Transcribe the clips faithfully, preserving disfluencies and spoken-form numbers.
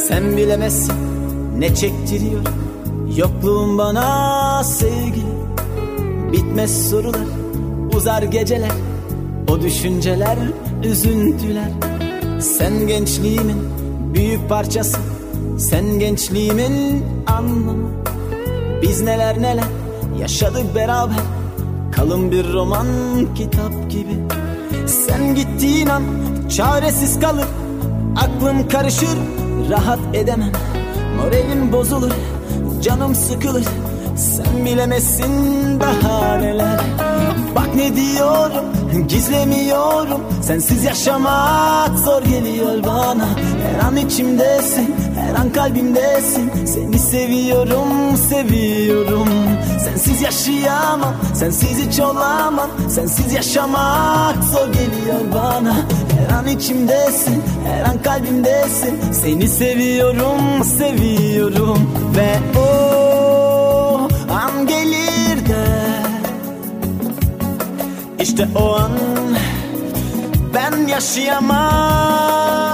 Sen bilemezsin ne çektiriyor yokluğun bana sevgili. Bitmez sorular, uzar geceler, o düşünceler, üzüntüler. Sen gençliğimin büyük parçası, sen gençliğimin anlamı. Biz neler neler yaşadık beraber, kalın bir roman kitap gibi. Sen gittiğin an çaresiz kalır, aklım karışır, rahat edemem. Moralim bozulur, canım sıkılır. Sen bilemezsin daha neler. Bak ne diyorum, gizlemiyorum. Sensiz yaşamak zor geliyor bana. Her an içimdesin, her an kalbimdesin. Seni seviyorum, seviyorum. Sensiz yaşayamam, sensiz hiç olamam. Sensiz yaşamak zor geliyor bana. Her an içimdesin, her an kalbimdesin. Seni seviyorum, seviyorum. Ve o an gelir de, İşte o an ben yaşayamam.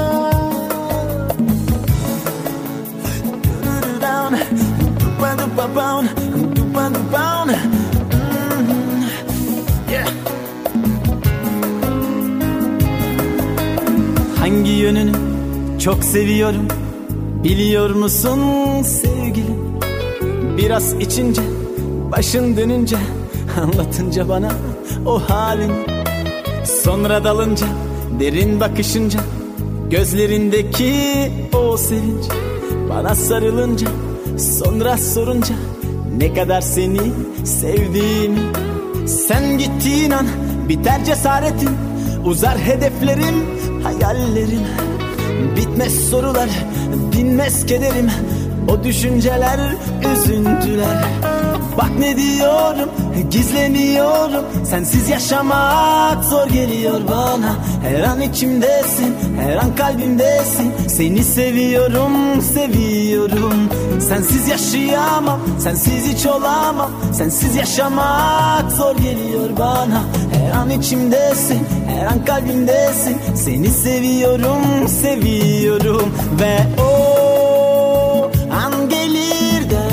Hangi yönünü çok seviyorum biliyor musun sevgilim? Biraz içince, başın dönünce, anlatınca bana o halini. Sonra dalınca, derin bakışınca, gözlerindeki o sevinç. Bana sarılınca, sonra sorunca ne kadar seni sevdiğimi. Sen gittiğin an biter cesaretin, uzar hedeflerim, hayallerim. Bitmez sorular, dinmez kederim, o düşünceler, üzüntüler. Bak ne diyorum, gizlemiyorum. Sensiz yaşamak zor geliyor bana. Her an içimdesin, her an kalbimdesin. Seni seviyorum, seviyorum. Sensiz yaşayamam, sensiz hiç olamam. Sensiz yaşamak zor geliyor bana. Her an içimdesin, her an kalbimdesin. Seni seviyorum, seviyorum. Ve o an gelir de,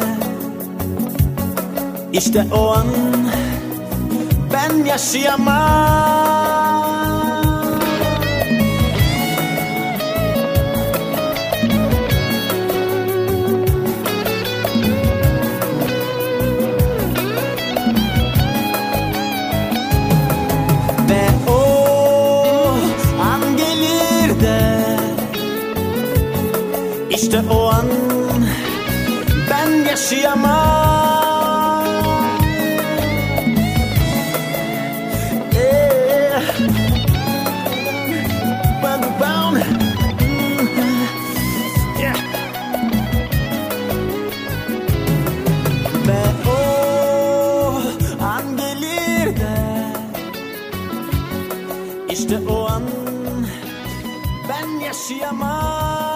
İşte o an ben yaşayamam. Ve o an gelir de, İşte o an ben yaşayamam. İşte o an ben yaşayamam.